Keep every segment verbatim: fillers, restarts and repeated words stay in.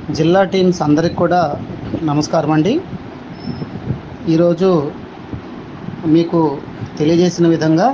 జిల్లా టీమ్స్ అందరికి కూడా నమస్కారం అండి. ఈరోజు మీకు తెలియజేసిన విధంగా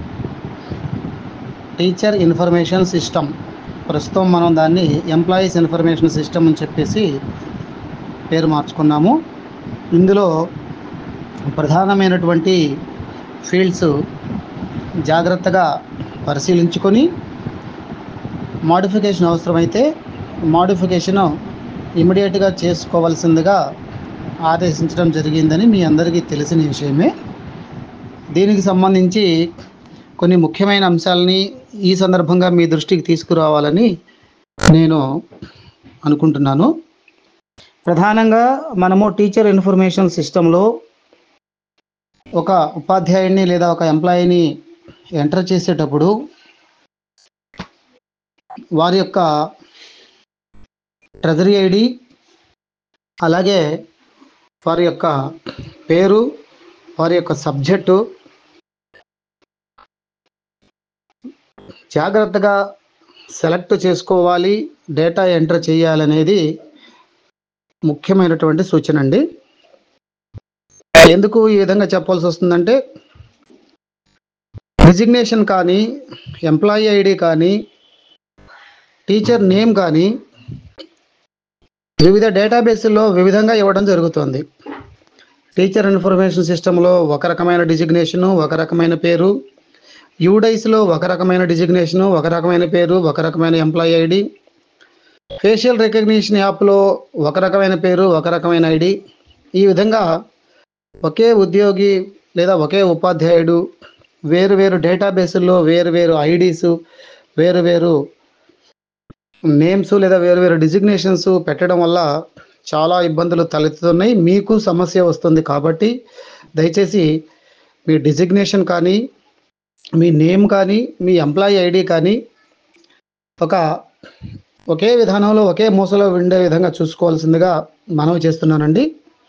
టీచర్ ఇన్ఫర్మేషన్ సిస్టమ్, ప్రస్తుతం మనం దాన్ని ఎంప్లాయీస్ ఇన్ఫర్మేషన్ సిస్టమ్ అని చెప్పేసి పేరు మార్చుకున్నాము. ఇందులో ప్రధానమైనటువంటి ఫీల్డ్స్ జాగ్రత్తగా పరిశీలించుకొని మోడిఫికేషన్ అవసరమైతే మోడిఫికేషన్ ఇమీడియట్గా చేసుకోవాల్సిందిగా ఆదేశించడం జరిగిందని మీ అందరికీ తెలిసిన విషయమే. దీనికి సంబంధించి కొన్ని ముఖ్యమైన అంశాలని ఈ సందర్భంగా మీ దృష్టికి తీసుకురావాలని నేను అనుకుంటున్నాను. ప్రధానంగా మనము టీచర్ ఇన్ఫర్మేషన్ సిస్టంలో ఒక ఉపాధ్యాయుడిని లేదా ఒక ఎంప్లాయీని ఎంటర్ చేసేటప్పుడు వారి యొక్క ట్రెజరీ ఐడి, అలాగే వారి యొక్క పేరు, వారి యొక్క సబ్జెక్టు జాగ్రత్తగా సెలెక్ట్ చేసుకోవాలి, డేటా ఎంటర్ చేయాలనేది ముఖ్యమైనటువంటి సూచన అండి. ఎందుకు ఈ విధంగా చెప్పాల్సి వస్తుందంటే, డిజిగ్నేషన్ కానీ, ఎంప్లాయీ ఐడి కానీ, టీచర్ నేమ్ కానీ వివిధ డేటాబేస్ల్లో వివిధంగా ఇవ్వడం జరుగుతుంది. టీచర్ ఇన్ఫర్మేషన్ సిస్టంలో ఒక రకమైన డిజిగ్నేషను, ఒక రకమైన పేరు, యూడైస్లో ఒక రకమైన డిజిగ్నేషను, ఒక రకమైన పేరు, ఒక రకమైన ఎంప్లాయీ ఐడి, ఫేషియల్ రికగ్నిషన్ యాప్లో ఒక రకమైన పేరు, ఒక రకమైన ఐడి. ఈ విధంగా ఒకే ఉద్యోగి లేదా ఒకే ఉపాధ్యాయుడు వేరు వేరు డేటాబేసుల్లో వేరు వేరు ఐడీసు, వేరు వేరు నేమ్స్ లేదా వేరు వేరు డిజిగ్నేషన్స్ పెట్టడం వల్ల చాలా ఇబ్బందులు తలెత్తుతున్నాయి. మీకు సమస్య వస్తుంది. కాబట్టి దయచేసి మీ డిజిగ్నేషన్ కానీ, మీ నేమ్ కానీ, మీ ఎంప్లాయీ ఐడి కానీ ఒక ఒకే విధానంలో ఒకే మూసలో ఉండే విధంగా చూసుకోవాల్సిందిగా మనవి చేస్తున్నానండి.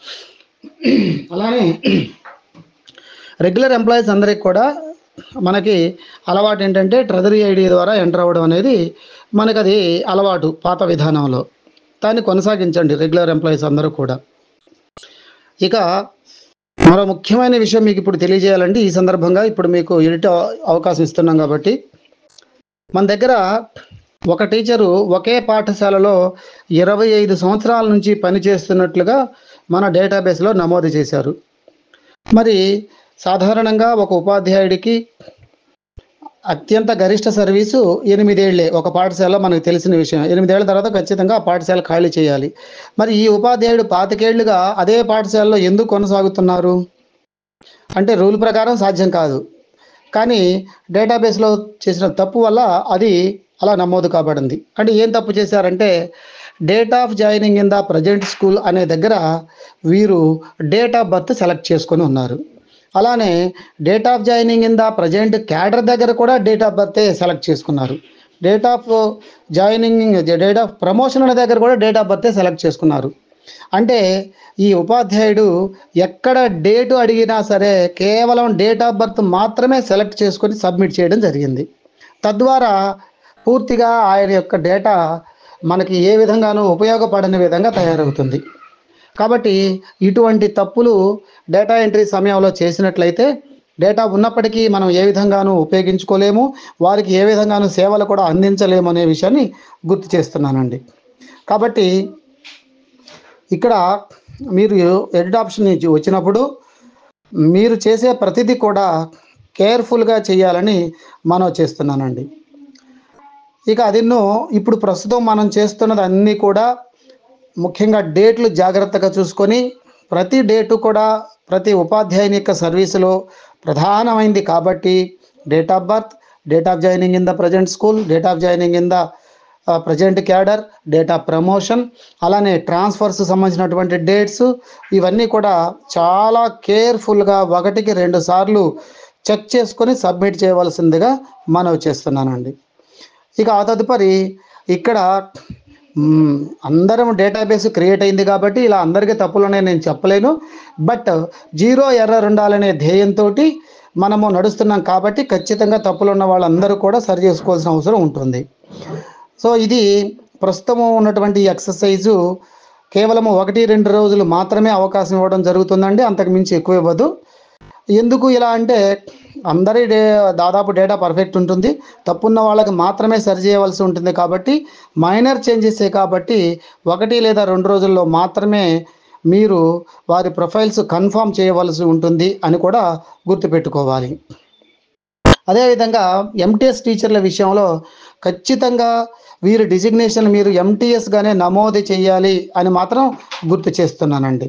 అలానే రెగ్యులర్ ఎంప్లాయీస్ అందరికి కూడా మనకి అలవాటు ఏంటంటే ట్రెజరీ ఐడి ద్వారా ఎంటర్ అవ్వడం అనేది మనకు అది అలవాటు పాత విధానంలో. దాన్ని కొనసాగించండి రెగ్యులర్ ఎంప్లాయీస్ అందరూ కూడా. ఇక మరో ముఖ్యమైన విషయం మీకు ఇప్పుడు తెలియజేయాలండి. ఈ సందర్భంగా ఇప్పుడు మీకు ఎడిట్ అవకాశం ఇస్తున్నాం కాబట్టి, మన దగ్గర ఒక టీచరు ఒకే పాఠశాలలో ఇరవై ఐదు సంవత్సరాల నుంచి పనిచేస్తున్నట్లుగా మన డేటాబేస్లో నమోదు చేశారు. మరి సాధారణంగా ఒక ఉపాధ్యాయుడికి అత్యంత గరిష్ట సర్వీసు ఎనిమిదేళ్లే. ఒక పాఠశాలలో మనకు తెలిసిన విషయం. ఎనిమిదేళ్ల తర్వాత ఖచ్చితంగా ఆ పాఠశాల ఖాళీ చేయాలి. మరి ఈ ఉపాధ్యాయుడు పాతికేళ్లుగా అదే పాఠశాలలో ఎందుకు కొనసాగుతున్నారు అంటే రూల్ ప్రకారం సాధ్యం కాదు. కానీ డేటాబేస్లో చేసిన తప్పు వల్ల అది అలా నమోదు కాబడింది. అంటే ఏం తప్పు చేశారంటే, date of joining in the present school అనే దగ్గర వీరు డేట్ ఆఫ్ బర్త్ సెలెక్ట్ చేసుకొని ఉన్నారు. అలానే date of joining in the present cadre దగ్గర కూడా డేట్ ఆఫ్ బర్తే సెలెక్ట్ చేసుకున్నారు. Date of joining date of promotion అనే దగ్గర కూడా డేట్ ఆఫ్ బర్తే సెలెక్ట్ చేసుకున్నారు. అంటే ఈ ఉపాధ్యాయుడు ఎక్కడ డేటు అడిగినా సరే కేవలం డేట్ ఆఫ్ బర్త్ మాత్రమే సెలెక్ట్ చేసుకొని సబ్మిట్ చేయడం జరిగింది. తద్వారా పూర్తిగా ఆయన యొక్క డేటా మనకి ఏ విధంగానూ ఉపయోగపడని విధంగా తయారవుతుంది. కాబట్టి ఇటువంటి తప్పులు డేటా ఎంట్రీ సమయంలో చేసినట్లయితే డేటా ఉన్నప్పటికీ మనం ఏ విధంగానూ ఉపయోగించుకోలేము, వారికి ఏ విధంగానూ సేవలు కూడా అందించలేము అనే విషయాన్ని గుర్తు చేస్తున్నానండి. కాబట్టి ఇక్కడ మీరు ఎడిట్ ఆప్షన్ నుంచి వచ్చినప్పుడు మీరు చేసే ప్రతిదీ కూడా కేర్ఫుల్గా చేయాలని మనం చేస్తున్నానండి. ఇక అదిన్నో ఇప్పుడు ప్రస్తుతం మనం చేస్తున్నది అన్నీ కూడా ముఖ్యంగా డేట్లు జాగ్రత్తగా చూసుకొని, ప్రతి డేటు కూడా ప్రతి ఉపాధ్యాయుని యొక్క సర్వీసులో ప్రధానమైంది కాబట్టి date of birth, date of joining in the present school, date of joining in the present cadre, date of promotion, అలానే ట్రాన్స్ఫర్స్ సంబంధించినటువంటి డేట్స్, ఇవన్నీ కూడా చాలా కేర్ఫుల్గా ఒకటికి రెండు సార్లు చెక్ చేసుకొని సబ్మిట్ చేయవలసిందిగా మనవి చేస్తున్నానండి. ఇక ఆ తదుపరి ఇక్కడ అందరం డేటాబేస్ క్రియేట్ అయింది కాబట్టి ఇలా అందరికీ తప్పులనే నేను చెప్పలేను. బట్ జీరో ఎర్రర్ ఉండాలనే ధ్యేయంతో మనము నడుస్తున్నాం కాబట్టి ఖచ్చితంగా తప్పులు ఉన్న వాళ్ళందరూ కూడా సరి చేసుకోవాల్సిన అవసరం ఉంటుంది. సో ఇది ప్రస్తుతం ఉన్నటువంటి ఈ ఎక్సర్సైజు కేవలం ఒకటి రెండు రోజులు మాత్రమే అవకాశం ఇవ్వడం జరుగుతుందండి, అంతకు మించి ఎక్కువ ఇవ్వదు. ఎందుకు ఇలా అంటే అందరి డే దాదాపు డేటా పర్ఫెక్ట్ ఉంటుంది, తప్పున్న వాళ్ళకి మాత్రమే సరి చేయవలసి ఉంటుంది. కాబట్టి మైనర్ చేంజెసే కాబట్టి ఒకటి లేదా రెండు రోజుల్లో మాత్రమే మీరు వారి ప్రొఫైల్స్ కన్ఫర్మ్ చేయవలసి ఉంటుంది అని కూడా గుర్తుపెట్టుకోవాలి. అదేవిధంగా ఎంటీఎస్ టీచర్ల విషయంలో ఖచ్చితంగా వీరి డిజిగ్నేషన్ మీరు ఎంటీఎస్గానే నమోదు చేయాలి అని మాత్రం గుర్తు చేస్తున్నానండి.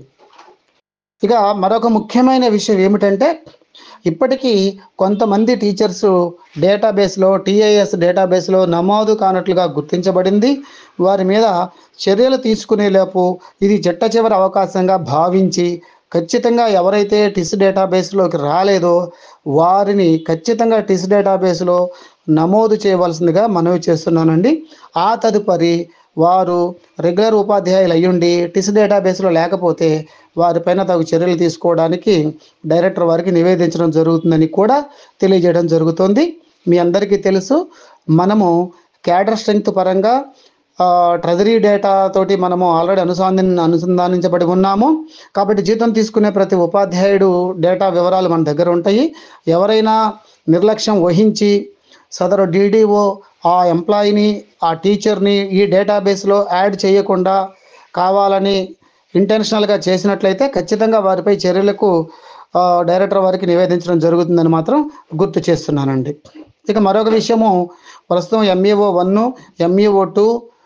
ఇక మరొక ముఖ్యమైన విషయం ఏమిటంటే, ఇప్పటికీ కొంతమంది టీచర్సు డేటాబేస్లో టీఐఎస్ డేటాబేస్లో నమోదు కానట్లుగా గుర్తించబడింది. వారి మీద చర్యలు తీసుకునేలోపు ఇది చిట్ట చివరి అవకాశంగా భావించి ఖచ్చితంగా ఎవరైతే టిస్ డేటాబేస్లోకి రాలేదో వారిని ఖచ్చితంగా టిస్ డేటాబేస్లో నమోదు చేయవలసిందిగా మనవి చేస్తున్నానండి. ఆ తదుపరి వారు రెగ్యులర్ ఉపాధ్యాయులు అయ్యుండి టిస్ డేటాబేస్లో లేకపోతే వారిపైన తగు చర్యలు తీసుకోవడానికి డైరెక్టర్ వారికి నివేదించడం జరుగుతుందని కూడా తెలియజేయడం జరుగుతుంది. మీ అందరికీ తెలుసు, మనము క్యాడర్ స్ట్రెంగ్త్ పరంగా ట్రెజరీ డేటా తోటి మనము ఆల్రెడీ అనుసంధాన అనుసంధానించబడి ఉన్నాము. కాబట్టి జీతం తీసుకునే ప్రతి ఉపాధ్యాయుడు డేటా వివరాలు మన దగ్గర ఉంటాయి. ఎవరైనా నిర్లక్ష్యం వహించి సదరు డీడీఓ ఆ ఎంప్లాయీని ఆ టీచర్ని ఈ డేటాబేస్లో యాడ్ చేయకుండా కావాలని ఇంటెన్షనల్గా చేసినట్లయితే ఖచ్చితంగా వారిపై చర్యలకు డైరెక్టర్ వారికి నివేదించడం జరుగుతుందని మాత్రం గుర్తు చేస్తున్నానండి. ఇక మరొక విషయము, ప్రస్తుతం ఎంఈఓ వన్ ఎంఈఓ టూ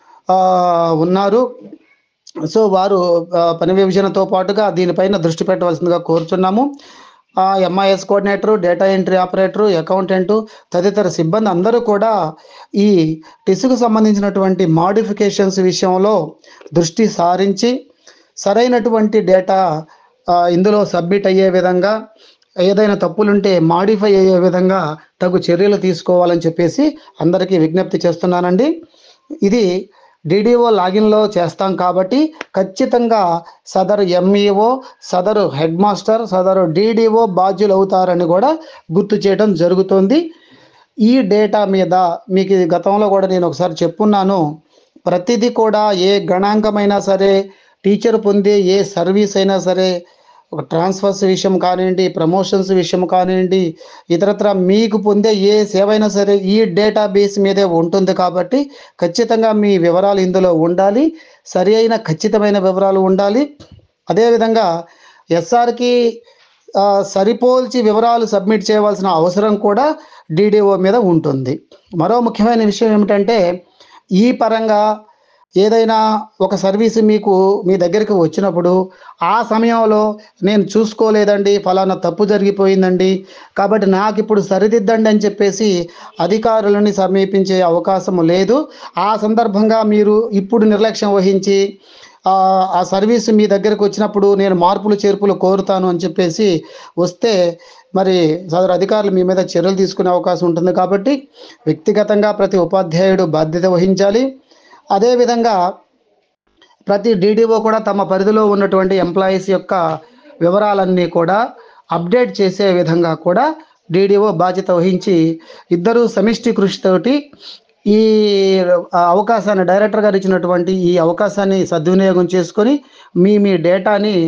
ఉన్నారు. సో వారు పని విభజనతో పాటుగా దీనిపైన దృష్టి పెట్టవలసిందిగా కోరుచున్నాము. MIS coordinator, data entry operator, accountant తదితర సిబ్బంది అందరూ కూడా ఈ టిస్కు సంబంధించినటువంటి మాడిఫికేషన్స్ విషయంలో దృష్టి సారించి సరైనటువంటి డేటా ఇందులో సబ్మిట్ అయ్యే విధంగా, ఏదైనా తప్పులుంటే మాడిఫై అయ్యే విధంగా తగు చర్యలు తీసుకోవాలని చెప్పేసి అందరికీ విజ్ఞప్తి చేస్తున్నానండి. ఇది డీడీఓ లాగిన్లో చేస్తాం కాబట్టి ఖచ్చితంగా సదరు ఎంఈఓ, సదరు హెడ్ మాస్టర్, సదరు డీడీఓ బాధ్యులు అవుతారని కూడా గుర్తు చేయడం జరుగుతుంది. ఈ డేటా మీద మీకు గతంలో కూడా నేను ఒకసారి చెప్పున్నాను, ప్రతిదీ కూడా ఏ గణాంకమైనా సరే, టీచర్ పొందే ఏ సర్వీస్ అయినా సరే, ఒక ట్రాన్స్ఫర్స్ విషయం కానివ్వండి, ప్రమోషన్స్ విషయం కానివ్వండి, ఇతరత్ర మీకు పొందే ఏ సేవ అయినా సరే ఈ డేటాబేస్ మీదే ఉంటుంది. కాబట్టి ఖచ్చితంగా మీ వివరాలు ఇందులో ఉండాలి, సరి అయిన ఖచ్చితమైన వివరాలు ఉండాలి. అదేవిధంగా ఎస్ఆర్కి సరిపోల్చి వివరాలు సబ్మిట్ చేయవలసిన అవసరం కూడా డీడీఓ మీద ఉంటుంది. మరో ముఖ్యమైన విషయం ఏమిటంటే, ఈ పరంగా ఏదైనా ఒక సర్వీసు మీకు మీ దగ్గరికి వచ్చినప్పుడు ఆ సమయంలో నేను చూసుకోలేదండి, ఫలానా తప్పు జరిగిపోయిందండి, కాబట్టి నాకు ఇప్పుడు సరిదిద్దండి అని చెప్పేసి అధికారులని సమీపించే అవకాశం లేదు. ఆ సందర్భంగా మీరు ఇప్పుడు నిర్లక్ష్యం వహించి ఆ సర్వీసు మీ దగ్గరకు వచ్చినప్పుడు నేను మార్పులు చేర్పులు కోరుతాను అని చెప్పేసి వస్తే మరి సదరు అధికారులు మీ మీద చర్యలు తీసుకునే అవకాశం ఉంటుంది. కాబట్టి వ్యక్తిగతంగా ప్రతి ఉపాధ్యాయుడు బాధ్యత వహించాలి. అదేవిధంగా ప్రతి డీడీఓ కూడా తమ పరిధిలో ఉన్నటువంటి ఎంప్లాయీస్ యొక్క వివరాలన్నీ కూడా అప్డేట్ చేసే విధంగా కూడా డీడీఓ బాధ్యత వహించి ఇద్దరు సమిష్టి కృషితోటి ఈ అవకాశాన్ని, డైరెక్టర్ గారు ఇచ్చినటువంటి ఈ అవకాశాన్ని సద్వినియోగం చేసుకొని మీ మీ డేటాని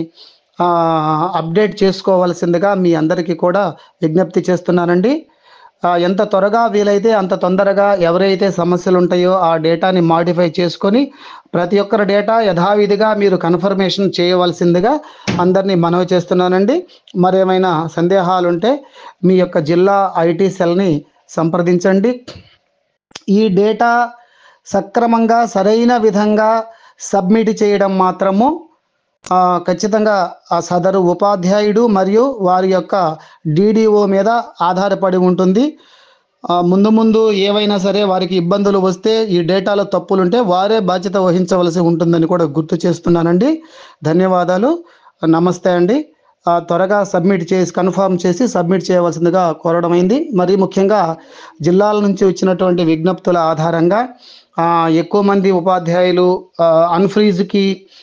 అప్డేట్ చేసుకోవాల్సిందిగా మీ అందరికీ కూడా విజ్ఞప్తి చేస్తున్నానండి. ఎంత త్వరగా వీలైతే అంత తొందరగా ఎవరైతే సమస్యలు ఉంటాయో ఆ డేటాని మాడిఫై చేసుకొని ప్రతి ఒక్కరి డేటా యథావిధిగా మీరు కన్ఫర్మేషన్ చేయవలసిందిగా అందరినీ మనవి చేస్తున్నానండి. మరేమైనా సందేహాలు ఉంటే మీ యొక్క జిల్లా ఐటీ సెల్ని సంప్రదించండి. ఈ డేటా సక్రమంగా సరైన విధంగా సబ్మిట్ చేయడం మాత్రము ఖచ్చితంగా ఆ సదరు ఉపాధ్యాయుడు మరియు వారి యొక్క డీడీఓ మీద ఆధారపడి ఉంటుంది. ముందు ముందు ఏవైనా సరే వారికి ఇబ్బందులు వస్తే ఈ డేటాలో తప్పులుంటే వారే బాధ్యత వహించవలసి ఉంటుందని కూడా గుర్తు చేస్తున్నానండి. ధన్యవాదాలు, నమస్తే అండి. త్వరగా సబ్మిట్ చేసి కన్ఫర్మ్ చేసి సబ్మిట్ చేయవలసిందిగా కోరడమైంది. మరి ముఖ్యంగా జిల్లాల నుంచి వచ్చినటువంటి విజ్ఞప్తుల ఆధారంగా ఎక్కువ మంది ఉపాధ్యాయులు అన్ఫ్రీజ్కి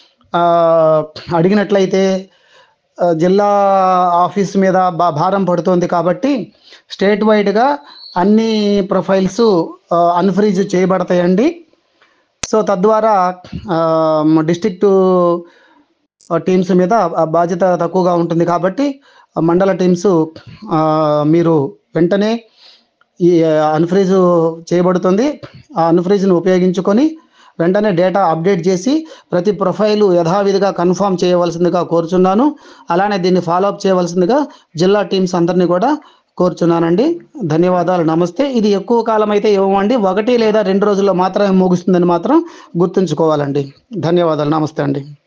అడిగినట్లయితే జిల్లా ఆఫీస్ మీద బా భారం పడుతుంది. కాబట్టి స్టేట్ వైడ్గా అన్ని ప్రొఫైల్స్ అన్ఫ్రీజ్ చేయబడతాయండి. సో తద్వారా డిస్ట్రిక్ట్ టీమ్స్ మీద ఆ బాధ్యత తక్కువగా ఉంటుంది కాబట్టి ఆ మండల టీమ్స్ ఆ, మీరు వెంటనే ఈ అన్ఫ్రీజ్ చేయబడుతుంది. ఆ అన్ఫ్రీజ్ను ఉపయోగించుకొని వెంటనే డేటా అప్డేట్ చేసి ప్రతి ప్రొఫైలు యథావిధిగా కన్ఫర్మ్ చేయవలసిందిగా కోరుచున్నాను. అలానే దీన్ని ఫాలో అప్ చేయవలసిందిగా జిల్లా టీమ్స్ అందరినీ కూడా కోరుచున్నానండి. ధన్యవాదాలు. నమస్తే. ఇది ఎక్కువ కాలం అయితే ఇవ్వమండి. ఒకటి లేదా రెండు రోజుల్లో మాత్రమే ముగుస్తుందని మాత్రం గుర్తుంచుకోవాలండి. ధన్యవాదాలు. నమస్తే అండి.